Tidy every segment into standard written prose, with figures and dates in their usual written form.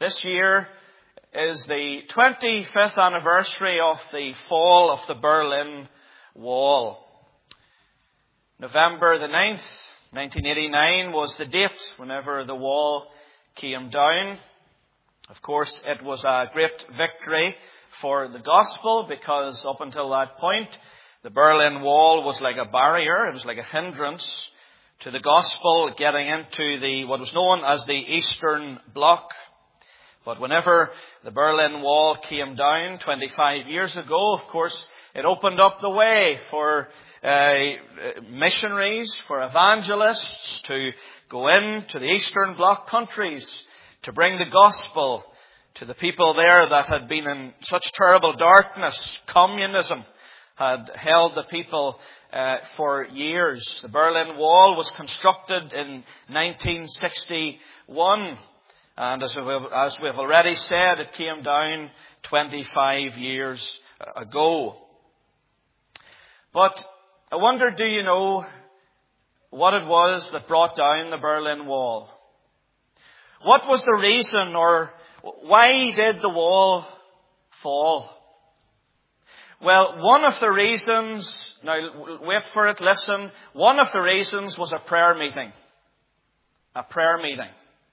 This year is the 25th anniversary of the fall of the Berlin Wall. November the 9th, 1989 was the date whenever the wall came down. Of course, it was a great victory for the gospel because up until that point, the Berlin Wall was like a barrier. It was like a hindrance to the gospel getting into what was known as the Eastern Bloc. But whenever the Berlin Wall came down 25 years ago, of course, it opened up the way for missionaries, for evangelists to go into the Eastern Bloc countries to bring the gospel to the people there that had been in such terrible darkness. Communism had held the people for years. The Berlin Wall was constructed in 1961. And as we've already said, it came down 25 years ago. But I wonder, do you know what it was that brought down the Berlin Wall? What was the reason, or why did the wall fall? Well, one of the reasons, now wait for it, listen, one of the reasons was a prayer meeting. A prayer meeting.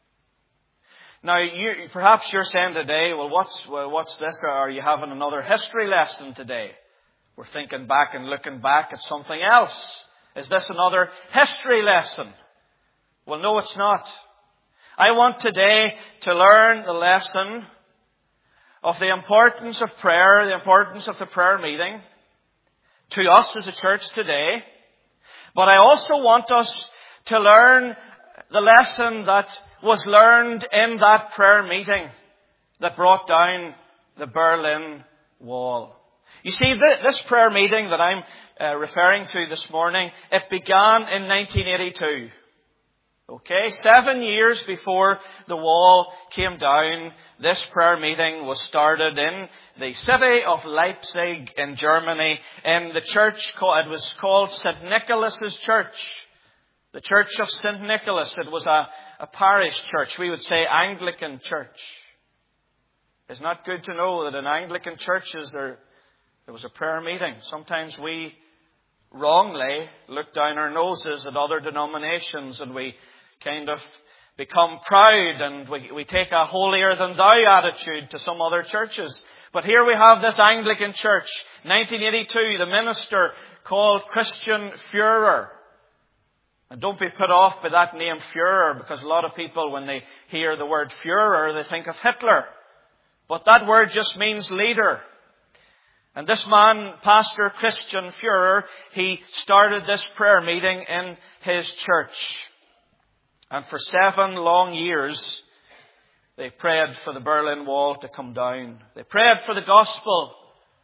Now, perhaps you're saying today, well, what's this? Or are you having another history lesson today? We're thinking back and looking back at something else. Is this another history lesson? Well, no, it's not. I want today to learn the lesson of the importance of prayer, the importance of the prayer meeting to us as a church today. But I also want us to learn the lesson that was learned in that prayer meeting that brought down the Berlin Wall. You see, this prayer meeting that I'm referring to this morning, it began in 1982. Okay, 7 years before the wall came down, this prayer meeting was started in the city of Leipzig in Germany, in the church, it was called St. Nicholas's Church. The Church of St. Nicholas. It was a parish church. We would say Anglican church. It's not good to know that in Anglican churches there was a prayer meeting. Sometimes we wrongly look down our noses at other denominations and we kind of become proud and we take a holier than thou attitude to some other churches. But here we have this Anglican church. 1982, the minister called Christian Führer. And don't be put off by that name Führer, because a lot of people, when they hear the word Führer, they think of Hitler. But that word just means leader. And this man, Pastor Christian Führer, he started this prayer meeting in his church. And for 7 long years, they prayed for the Berlin Wall to come down. They prayed for the gospel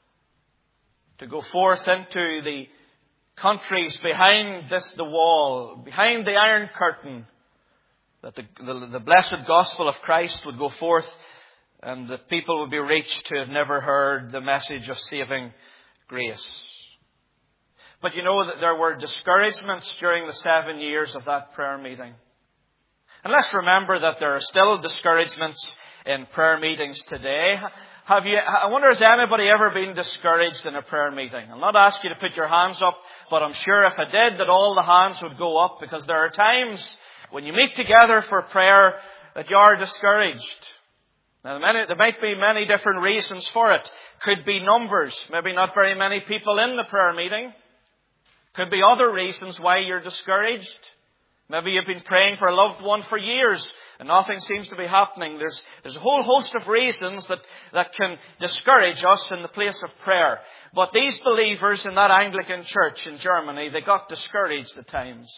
to go forth into the countries behind the wall, behind the Iron Curtain, that the blessed gospel of Christ would go forth and the people would be reached who have never heard the message of saving grace. But you know that there were discouragements during the 7 years of that prayer meeting. And let's remember that there are still discouragements in prayer meetings today. I wonder, has anybody ever been discouraged in a prayer meeting? I'll not ask you to put your hands up, but I'm sure if I did, that all the hands would go up, because there are times when you meet together for prayer that you are discouraged. Now, there might be many different reasons for it. Could be numbers, maybe not very many people in the prayer meeting. Could be other reasons why you're discouraged. Maybe you've been praying for a loved one for years and nothing seems to be happening. There's a whole host of reasons that can discourage us in the place of prayer. But these believers in that Anglican church in Germany, they got discouraged at times.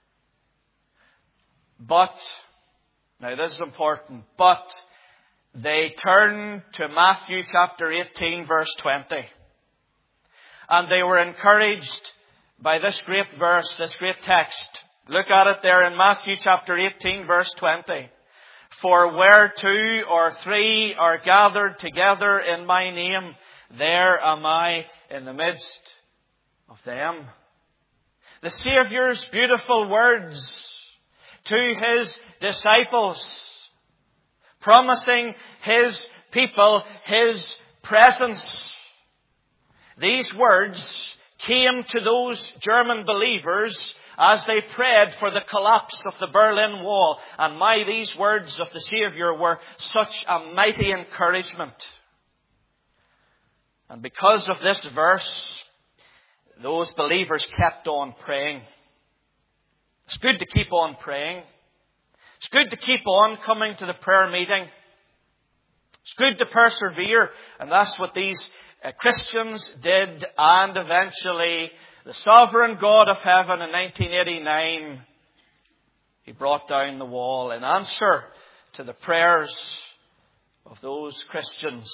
But, now this is important, but they turned to Matthew chapter 18 verse 20. And they were encouraged by this great verse, this great text. Look at it there in Matthew chapter 18 verse 20. For where 2 or 3 are gathered together in my name, there am I in the midst of them. The Saviour's beautiful words to His disciples promising His people His presence. These words came to those German believers as they prayed for the collapse of the Berlin Wall. And these words of the Saviour were such a mighty encouragement. And because of this verse, those believers kept on praying. It's good to keep on praying. It's good to keep on coming to the prayer meeting. It's good to persevere. And that's what these Christians did. And eventually, the sovereign God of heaven in 1989, He brought down the wall in answer to the prayers of those Christians.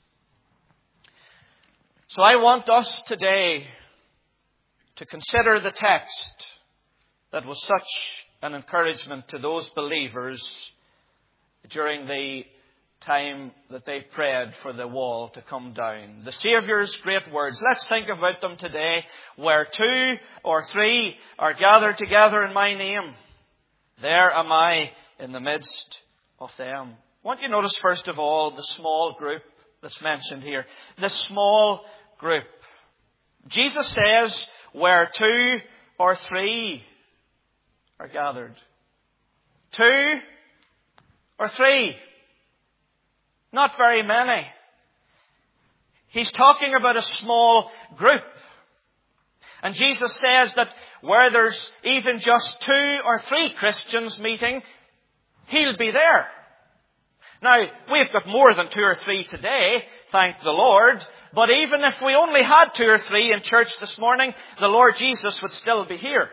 So I want us today to consider the text that was such an encouragement to those believers during the time that they prayed for the wall to come down. The Saviour's great words. Let's think about them today. Where 2 or 3 are gathered together in my name, there am I in the midst of them. I want you to notice first of all the small group that's mentioned here. The small group. Jesus says, where 2 or 3 are gathered. 2 or 3. Not very many. He's talking about a small group. And Jesus says that where there's even just 2 or 3 Christians meeting, He'll be there. Now, we've got more than 2 or 3 today, thank the Lord. But even if we only had 2 or 3 in church this morning, the Lord Jesus would still be here.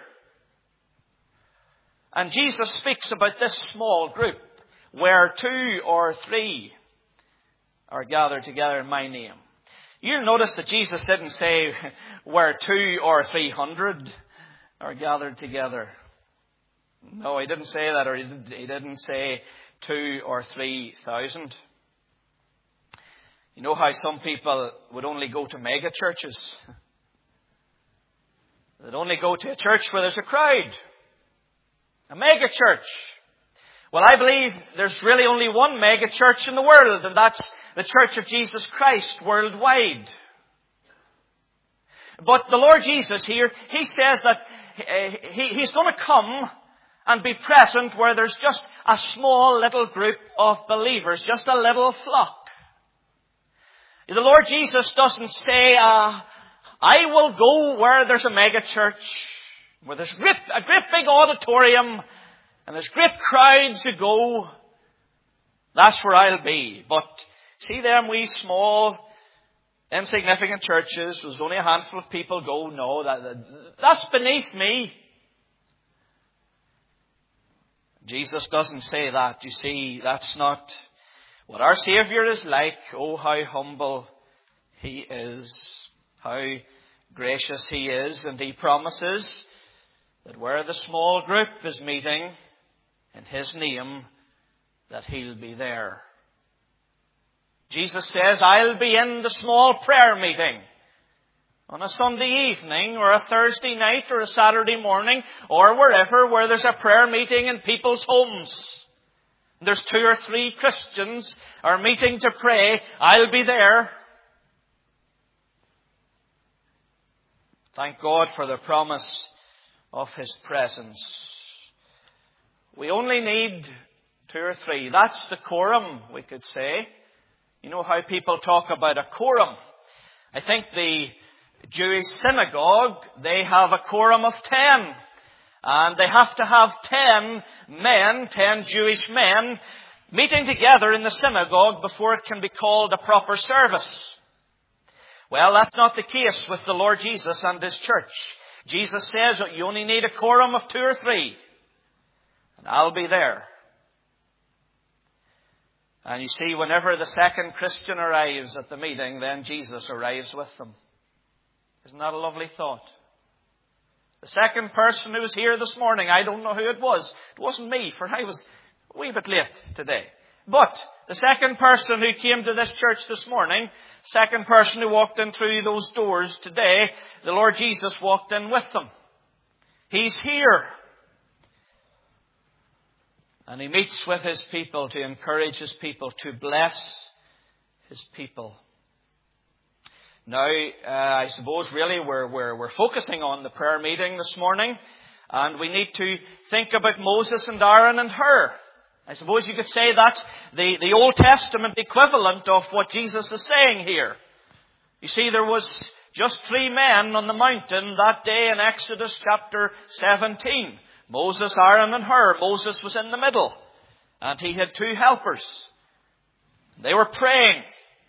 And Jesus speaks about this small group, where 2 or 3 are gathered together in my name. You'll notice that Jesus didn't say where 2 or 300 are gathered together. No, He didn't say that, or He didn't say 2 or 3,000. You know how some people would only go to mega churches? They'd only go to a church where there's a crowd. A mega church. Well, I believe there's really only one mega church in the world, and that's the Church of Jesus Christ worldwide. But the Lord Jesus here, He says that He's going to come and be present where there's just a small little group of believers, just a little flock. The Lord Jesus doesn't say, I will go where there's a mega church, where there's a great big auditorium, and there's great crowds who go. That's where I'll be. But see them wee small, insignificant churches, there's only a handful of people go. No, that's beneath me. Jesus doesn't say that. You see, that's not what our Saviour is like. Oh, how humble He is. How gracious He is. And He promises that where the small group is meeting in His name, that He'll be there. Jesus says, I'll be in the small prayer meeting on a Sunday evening or a Thursday night or a Saturday morning or wherever where there's a prayer meeting in people's homes. There's 2 or 3 Christians are meeting to pray. I'll be there. Thank God for the promise of His presence. We only need 2 or 3. That's the quorum, we could say. You know how people talk about a quorum. I think the Jewish synagogue, they have a quorum of 10. And they have to have 10 men, 10 Jewish men, meeting together in the synagogue before it can be called a proper service. Well, that's not the case with the Lord Jesus and His church. Jesus says that you only need a quorum of 2 or 3. And I'll be there. And you see, whenever the second Christian arrives at the meeting, then Jesus arrives with them. Isn't that a lovely thought? The second person who was here this morning, I don't know who it was. It wasn't me, for I was a wee bit late today. But the second person who came to this church this morning, second person who walked in through those doors today, the Lord Jesus walked in with them. He's here. And he meets with his people to encourage his people, to bless his people. Now, I suppose really we're focusing on the prayer meeting this morning. And we need to think about Moses and Aaron and Hur. I suppose you could say that's the Old Testament equivalent of what Jesus is saying here. You see, there was just 3 men on the mountain that day in Exodus chapter 17. Moses, Aaron and Hur. Moses was in the middle. And he had 2 helpers. They were praying.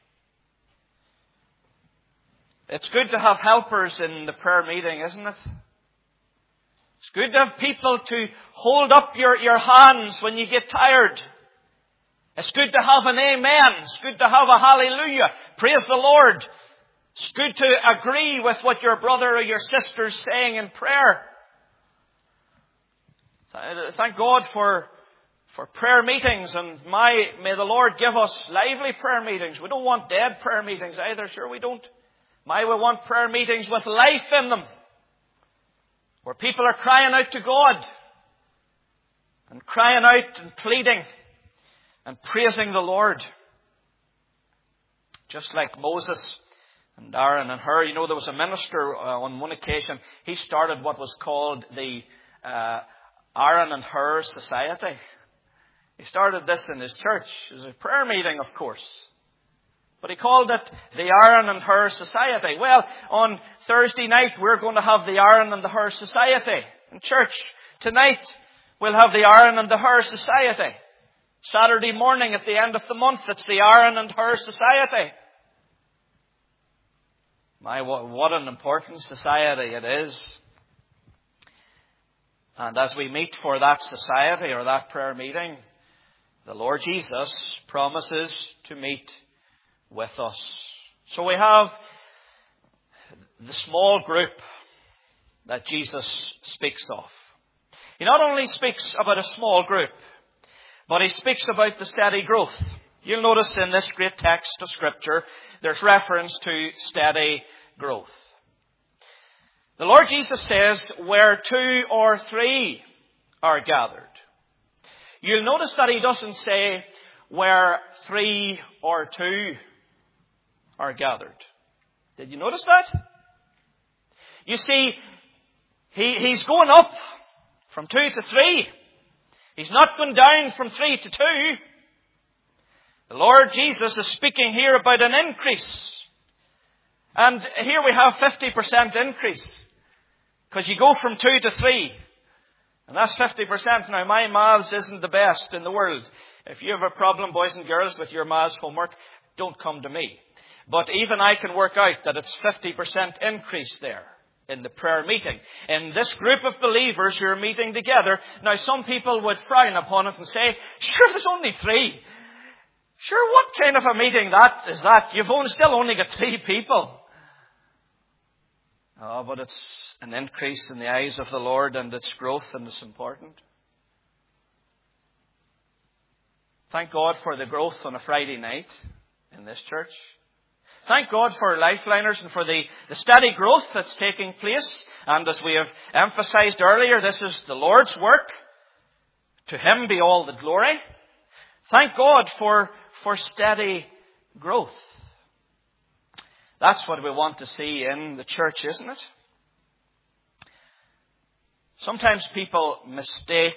It's good to have helpers in the prayer meeting, isn't it? It's good to have people to hold up your hands when you get tired. It's good to have an amen. It's good to have a hallelujah. Praise the Lord. It's good to agree with what your brother or your sister is saying in prayer. Thank God for prayer meetings, and may the Lord give us lively prayer meetings. We don't want dead prayer meetings either, sure we don't. We want prayer meetings with life in them, where people are crying out to God, and crying out and pleading and praising the Lord. Just like Moses and Aaron and Hur. You know, there was a minister on one occasion. He started what was called the Aaron and Hur Society. He started this in his church. It was a prayer meeting, of course. But he called it the Aaron and Hur Society. Well, on Thursday night, we're going to have the Aaron and the Hur Society in church. Tonight, we'll have the Aaron and the Hur Society. Saturday morning at the end of the month, it's the Aaron and Hur Society. What an important society it is. And as we meet for that society or that prayer meeting, the Lord Jesus promises to meet with us. So we have the small group that Jesus speaks of. He not only speaks about a small group, but he speaks about the steady growth. You'll notice in this great text of Scripture, there's reference to steady growth. The Lord Jesus says, where 2 or 3 are gathered. You'll notice that he doesn't say, where 3 or 2 are gathered. Did you notice that? You see, he's going up from 2 to 3. He's not going down from 3 to 2. The Lord Jesus is speaking here about an increase. And here we have 50% increase. Because you go from 2 to 3. And that's 50%. Now, my maths isn't the best in the world. If you have a problem, boys and girls, with your maths homework, don't come to me. But even I can work out that it's 50% increase there in the prayer meeting. In this group of believers who are meeting together, now some people would frown upon it and say, sure, there's only 3. Sure, what kind of a meeting is that? You've still only got 3 people. Oh, but it's an increase in the eyes of the Lord, and it's growth, and it's important. Thank God for the growth on a Friday night in this church. Thank God for Lifeliners and for the steady growth that's taking place. And as we have emphasized earlier, this is the Lord's work. To Him be all the glory. Thank God for steady growth. That's what we want to see in the church, isn't it? Sometimes people mistake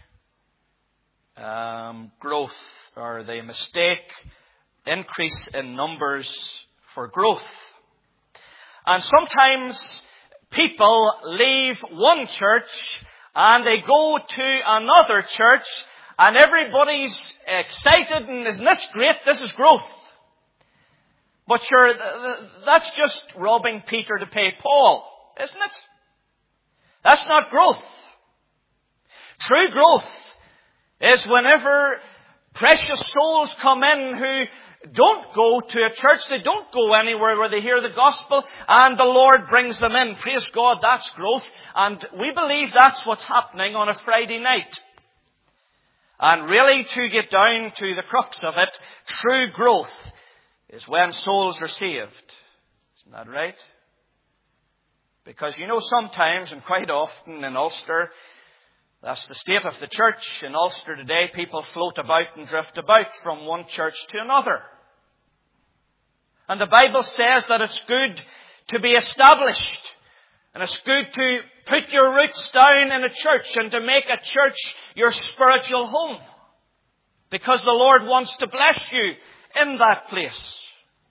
growth, or they mistake increase in numbers for growth. And sometimes people leave one church and they go to another church, and everybody's excited and isn't this great? This is growth. But sure, that's just robbing Peter to pay Paul, isn't it? That's not growth. True growth is whenever precious souls come in who don't go to a church, they don't go anywhere where they hear the gospel, and the Lord brings them in. Praise God, that's growth. And we believe that's what's happening on a Friday night. And really, to get down to the crux of it, true growth is when souls are saved. Isn't that right? Because you know, sometimes and quite often in Ulster, That's the state of the church in Ulster today. People float about and drift about from one church to another. And the Bible says that it's good to be established. And it's good to put your roots down in a church and to make a church your spiritual home. Because the Lord wants to bless you in that place.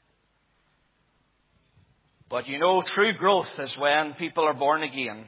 But you know, true growth is when people are born again.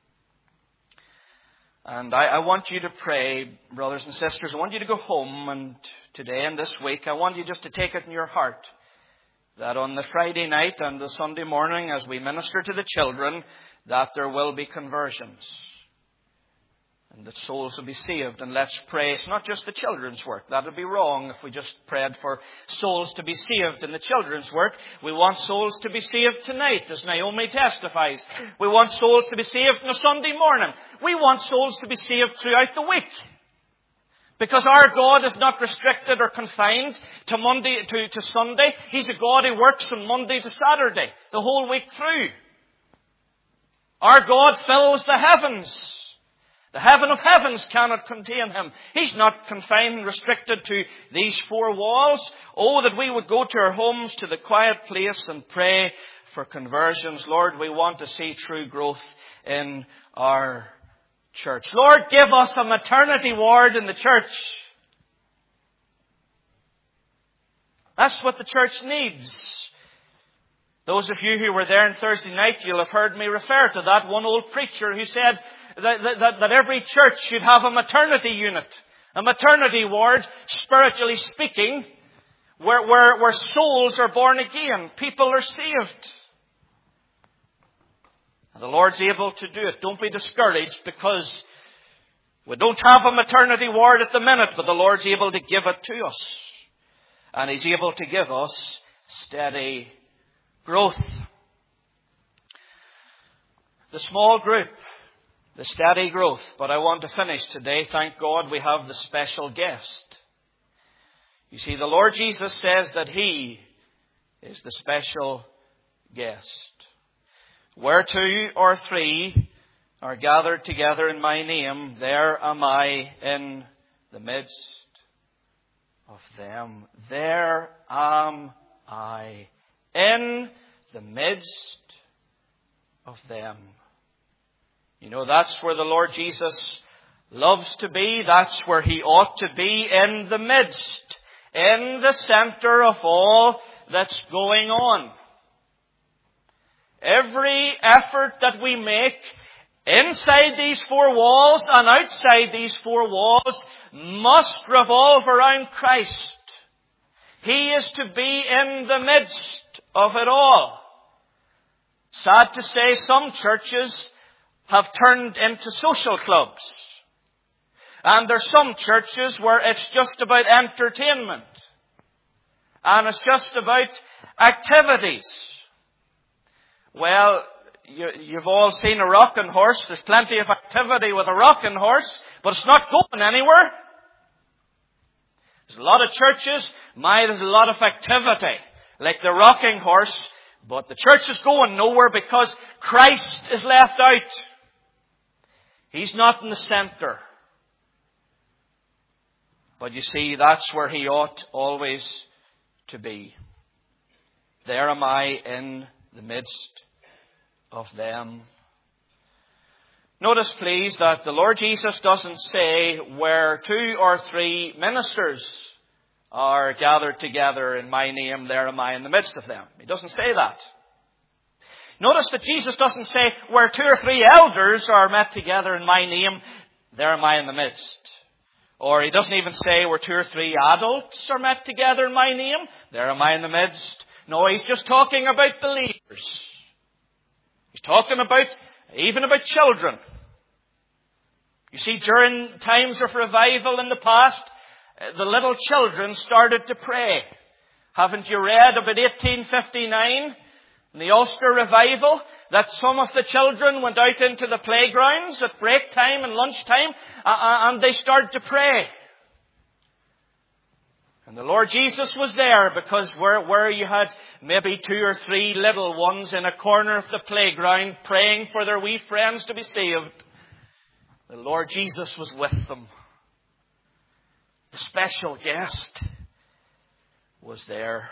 And I want you to pray, brothers and sisters. I want you to go home, and today and this week, I want you just to take it in your heart that on the Friday night and the Sunday morning, as we minister to the children, that there will be conversions. And that souls will be saved. And let's pray. It's not just the children's work. That would be wrong if we just prayed for souls to be saved in the children's work. We want souls to be saved tonight, as Naomi testifies. We want souls to be saved on a Sunday morning. We want souls to be saved throughout the week. Because our God is not restricted or confined to Monday to Sunday. He's a God who works from Monday to Saturday, the whole week through. Our God fills the heavens. The heaven of heavens cannot contain him. He's not confined and restricted to these four walls. Oh, that we would go to our homes, to the quiet place, and pray for conversions. Lord, we want to see true growth in our church. Lord, give us a maternity ward in the church. That's what the church needs. Those of you who were there on Thursday night, you'll have heard me refer to that one old preacher who said that every church should have a maternity unit, a maternity ward, spiritually speaking, where souls are born again, people are saved. And the Lord's able to do it. Don't be discouraged because we don't have a maternity ward at the minute, but the Lord's able to give it to us. And He's able to give us steady growth. The small group, the steady growth. But I want to finish today. Thank God we have the special guest. You see, the Lord Jesus says that He is the special guest. Where 2 or 3 are gathered together in my name, there am I in the midst of them. There am I in the midst of them. You know, that's where the Lord Jesus loves to be. That's where He ought to be, in the midst, in the center of all that's going on. Every effort that we make inside these 4 walls and outside these 4 walls must revolve around Christ. He is to be in the midst of it all. Sad to say, some churches have turned into social clubs. And there's some churches where it's just about entertainment. And it's just about activities. Well, you've all seen a rocking horse. There's plenty of activity with a rocking horse, but it's not going anywhere. There's a lot of churches, there's a lot of activity, like the rocking horse, but the church is going nowhere because Christ is left out. He's not in the center. But you see, that's where He ought always to be. There am I in the midst of them. Notice, please, that the Lord Jesus doesn't say where 2 or 3 ministers are gathered together in my name, there am I in the midst of them. He doesn't say that. Notice that Jesus doesn't say where 2 or 3 elders are met together in my name, there am I in the midst. Or He doesn't even say where 2 or 3 adults are met together in my name, there am I in the midst. No, He's just talking about believers. He's talking even about children. You see, during times of revival in the past, the little children started to pray. Haven't you read about 1859, in the Ulster revival, that some of the children went out into the playgrounds at break time and lunch time, and they started to pray. And the Lord Jesus was there, because where you had maybe 2 or 3 little ones in a corner of the playground praying for their wee friends to be saved, The Lord Jesus was with them. The special guest was there.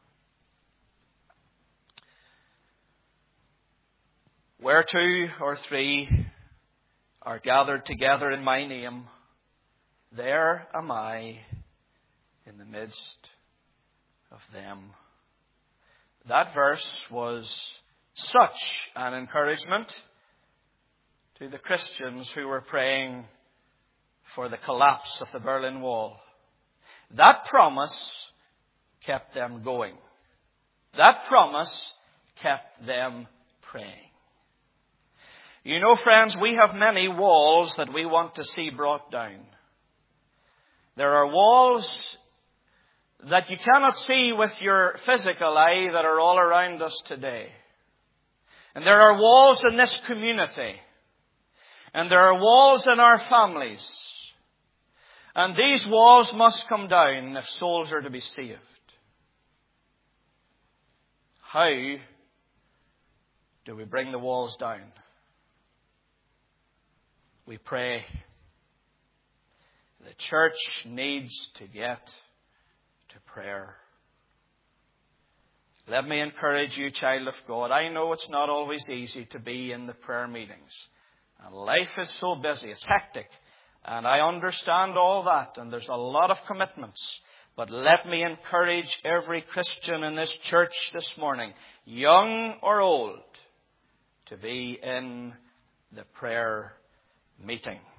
Where 2 or 3 are gathered together in my name, there am I in the midst of them. That verse was such an encouragement to the Christians who were praying for the collapse of the Berlin Wall. That promise kept them going. That promise kept them praying. You know, friends, we have many walls that we want to see brought down. There are walls that you cannot see with your physical eye that are all around us today. And there are walls in this community. And there are walls in our families. And these walls must come down if souls are to be saved. How do we bring the walls down? We pray. The church needs to get to prayer. Let me encourage you, child of God. I know it's not always easy to be in the prayer meetings. And life is so busy. It's hectic. And I understand all that. And there's a lot of commitments. But let me encourage every Christian in this church this morning, young or old, to be in the prayer meeting.